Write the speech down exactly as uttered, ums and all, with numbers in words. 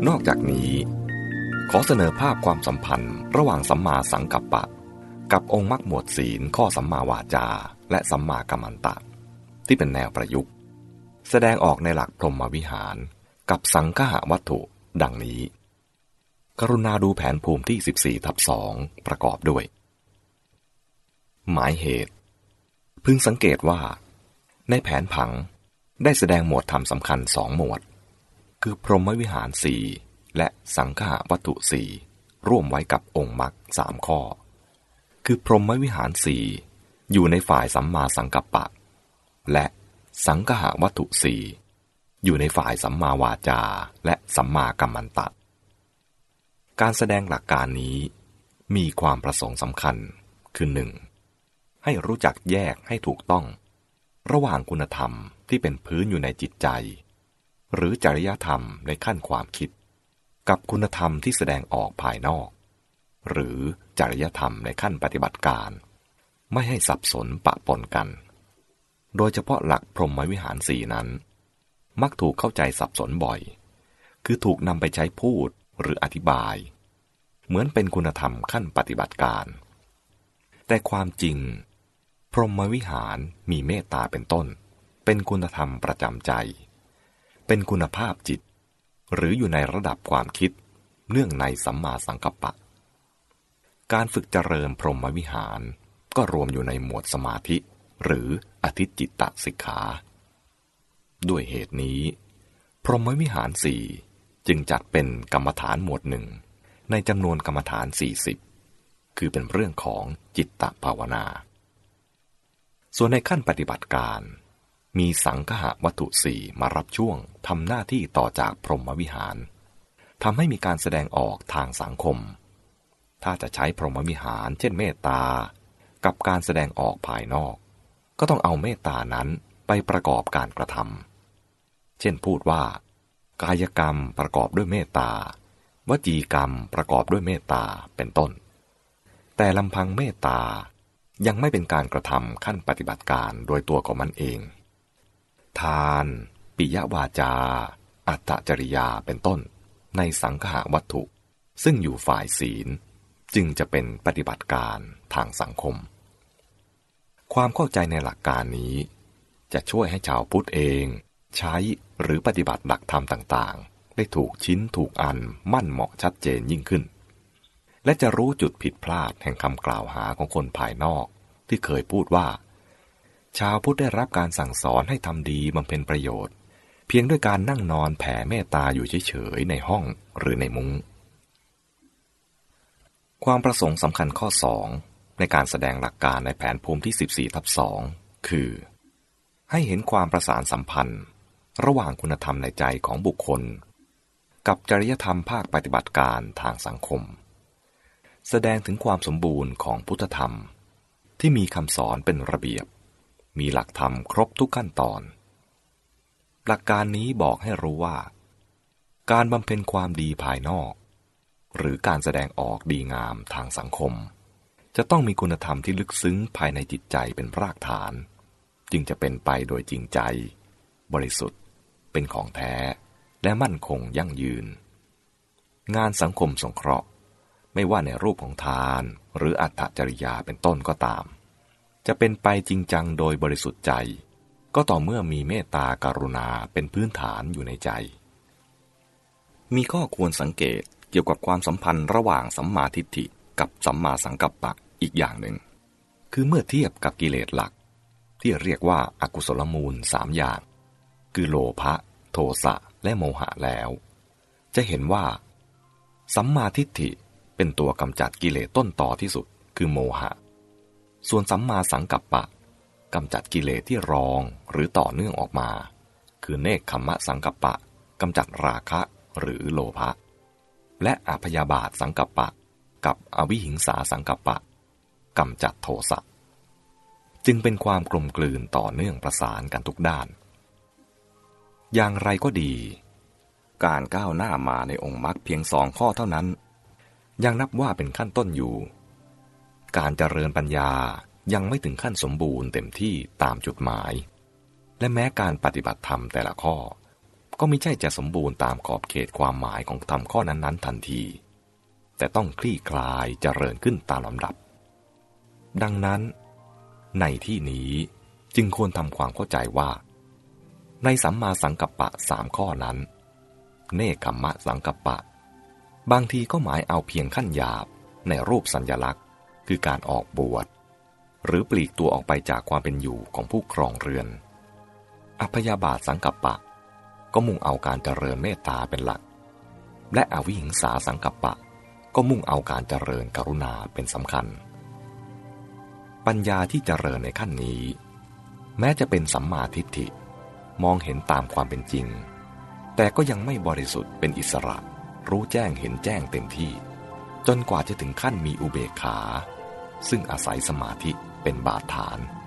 นอกจากนี้ขอเสนอภาพความสัมพันธ์ระหว่างสัมมาสังกัปปะกับองค์มรรคหมวดศีลข้อสัมมาวาจาและสัมมากัมมันตะที่เป็นแนวประยุกต์แสดงออกในหลักพรหมวิหารกับสังฆะวัตถุดังนี้กรุณาดูแผนภูมิที่ สิบสี่ทับสอง ประกอบด้วยหมายเหตุพึงสังเกตว่าในแผนผังได้แสดงหมวดธรรมสำคัญสองหมวดคือพรหมวิหารสี่และสังฆะวัตถุสี่ร่วมไว้กับองค์มรรคสามข้อคือพรหมวิหารสี่อยู่ในฝ่ายสัมมาสังกัปปะและสังฆะวัตถุสี่อยู่ในฝ่ายสัมมาวาจาและสัมมากัมมันตะการแสดงหลักการนี้มีความประสงค์สำคัญคือหนึ่งให้รู้จักแยกให้ถูกต้องระหว่างคุณธรรมที่เป็นพื้นอยู่ในจิตใจหรือจริยธรรมในขั้นความคิดกับคุณธรรมที่แสดงออกภายนอกหรือจริยธรรมในขั้นปฏิบัติการไม่ให้สับสนปะปนกันโดยเฉพาะหลักพรหมวิหารสี่นั้นมักถูกเข้าใจสับสนบ่อยคือถูกนำไปใช้พูดหรืออธิบายเหมือนเป็นคุณธรรมขั้นปฏิบัติการแต่ความจริงพรหมวิหารมีเมตตาเป็นต้นเป็นคุณธรรมประจำใจเป็นคุณภาพจิตหรืออยู่ในระดับความคิดเนื่องในสัมมาสังกัปปะการฝึกเจริญพรหมวิหารก็รวมอยู่ในหมวดสมาธิหรืออธิจิตตสิกขาด้วยเหตุนี้พรหมวิหารสี่จึงจัดเป็นกรรมฐานหมวดหนึ่งในจำนวนกรรมฐานสี่สิบคือเป็นเรื่องของจิตตภาวนาส่วนในขั้นปฏิบัติการมีสังฆะวัตถุสี่มารับช่วงทำหน้าที่ต่อจากพรหมวิหารทำให้มีการแสดงออกทางสังคมถ้าจะใช้พรหมวิหารเช่นเมตตากับการแสดงออกภายนอกก็ต้องเอาเมตตานั้นไปประกอบการกระทำเช่นพูดว่ากายกรรมประกอบด้วยเมตตาวจีกรรมประกอบด้วยเมตตาเป็นต้นแต่ลำพังเมตตายังไม่เป็นการกระทำขั้นปฏิบัติการโดยตัวของมันเองทานปิยวาจาอัตตจริยาเป็นต้นในสังฆะวัตถุซึ่งอยู่ฝ่ายศีลจึงจะเป็นปฏิบัติการทางสังคมความเข้าใจในหลักการนี้จะช่วยให้ชาวพุทธเองใช้หรือปฏิบัติหลักธรรมต่างๆได้ถูกชิ้นถูกอันมั่นเหมาะชัดเจนยิ่งขึ้นและจะรู้จุดผิดพลาดแห่งคำกล่าวหาของคนภายนอกที่เคยพูดว่าชาวพุทธได้รับการสั่งสอนให้ทำดีบำเพ็ญประโยชน์เพียงด้วยการนั่งนอนแผ่เมตตาอยู่เฉยๆในห้องหรือในมุ้งความประสงค์สำคัญข้อสองในการแสดงหลักการในแผนภูมิที่ สิบสี่ทับสอง คือให้เห็นความประสานสัมพันธ์ระหว่างคุณธรรมในใจของบุคคลกับจริยธรรมภาคปฏิบัติการทางสังคมแสดงถึงความสมบูรณ์ของพุทธธรรมที่มีคำสอนเป็นระเบียบมีหลักธรรมครบทุกขั้นตอนหลักการนี้บอกให้รู้ว่าการบำเพ็ญความดีภายนอกหรือการแสดงออกดีงามทางสังคมจะต้องมีคุณธรรมที่ลึกซึ้งภายในจิตใจเป็นรากฐานจึงจะเป็นไปโดยจริงใจบริสุทธิ์เป็นของแท้และมั่นคงยั่งยืนงานสังคมสงเคราะห์ไม่ว่าในรูปของทานหรืออัตตจริยาเป็นต้นก็ตามจะเป็นไปจริงจังโดยบริสุทธิ์ใจก็ต่อเมื่อมีเมตตากรุณาเป็นพื้นฐานอยู่ในใจมีข้อควรสังเกตเกี่ยวกับความสัมพันธ์ระหว่างสัมมาทิฏฐิกับสัมมาสังกัปปะอีกอย่างหนึ่งคือเมื่อเทียบกับกิเลสหลักที่เรียกว่าอกุศลมูลสามอย่างคือโลภะโทสะและโมหะแล้วจะเห็นว่าสัมมาทิฏฐิเป็นตัวกำจัดกิเลสต้นตอที่สุดคือโมหะส่วนสัมมาสังกัปปะกำจัดกิเลสที่รองหรือต่อเนื่องออกมาคือเนกขัมมะสังกัปปะกำจัดราคะหรือโลภะและอพยาบาทสังกัปปะกับอวิหิงสาสังกัปปะกำจัดโทสะจึงเป็นความกลมกลืนต่อเนื่องประสานกันทุกด้านอย่างไรก็ดีการก้าวหน้ามาในองค์มรรคเพียงสองข้อเท่านั้นยังนับว่าเป็นขั้นต้นอยู่การเจริญปัญญายังไม่ถึงขั้นสมบูรณ์เต็มที่ตามจุดหมายและแม้การปฏิบัติธรรมแต่ละข้อก็ไม่ใช่จะสมบูรณ์ตามขอบเขตความหมายของธรรมข้อนั้นๆทันทีแต่ต้องคลี่คลายเจริญขึ้นตามลำดับดังนั้นในที่นี้จึงควรทำความเข้าใจว่าในสัมมาสังกัปปะสามข้อนั้นเนกขัมมะสังกัปปะบางทีก็หมายเอาเพียงขั้นหยาบในรูปสัญลักษณ์คือการออกบวชหรือปลีกตัวออกไปจากความเป็นอยู่ของผู้ครองเรือนอพยาบาทสังกัปปะก็มุ่งเอาการเจริญเมตตาเป็นหลักและอวิหิงสาสังกัปปะก็มุ่งเอาการเจริญกรุณาเป็นสำคัญปัญญาที่เจริญในขั้นนี้แม้จะเป็นสัมมาทิฏฐิมองเห็นตามความเป็นจริงแต่ก็ยังไม่บริสุทธิ์เป็นอิสระรู้แจ้งเห็นแจ้งเต็มที่จนกว่าจะถึงขั้นมีอุเบกขาซึ่งอาศัยสมาธิเป็นบาดฐาน